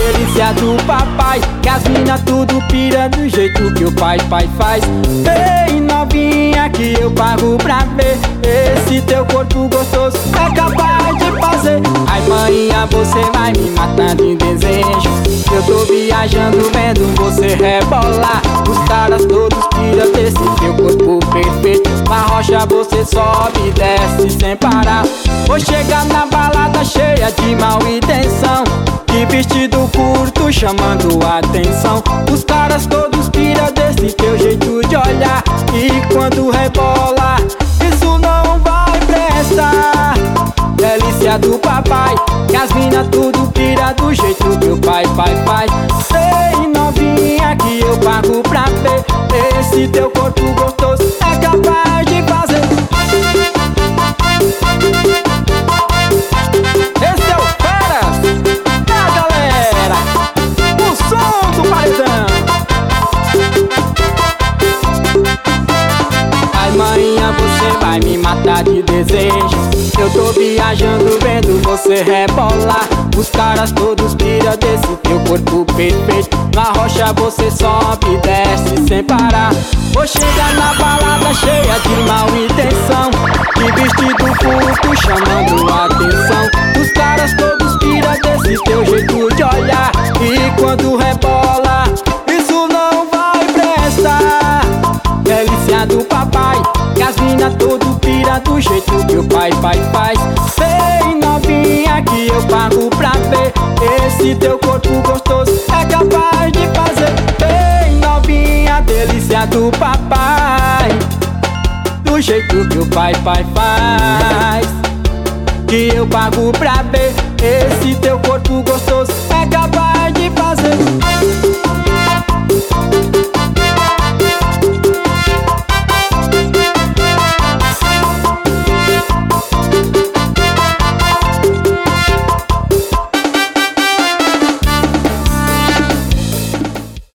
delícia do papai, que as mina tudo pira do jeito que o pai faz. Ei, novinha, que eu pago pra ver esse teu corpo gostoso é capaz de fazer. Ai, maninha, você vai me matando em desejo. Eu tô viajando vendo você rebolar. Os caras todos piram desse teu corpo perfeito. Na rocha você sobe e desce sem parar. Vou chegar na balada cheia de mal intenção, de vestido curto chamando a atenção. Os caras todos piram desse teu jeito de olhar. E quando rebola, isso não vai prestar. Delícia do papai, que as mina tudo pira do jeito que o pai faz. Sei, novinha, que eu pago pra ver esse teu corpo gostoso é capaz de fazer. Esse é o Feras, tá, galera? O som do paredão. Ai, maninha, você vai me matar de desejo. Eu tô viajando vendo você rebolar. Os caras todos piram desse teu corpo perfeito. Na rocha você sobe e desce sem parar. Vou chegar na balada cheia de mal intenção, de vestido curto chamando a atenção. Os caras todos piram desse teu jeito de olhar. E quando rebola, isso não vai prestar. Delícia do papai, que as mina tudo pira do jeito que o pai faz. Sei, novinha, que eu pago pra ver esse teu corpo gostoso é capaz de fazer. Ei, novinha, delícia do papai, do jeito que o pai faz. Que eu pago pra ver esse teu corpo gostoso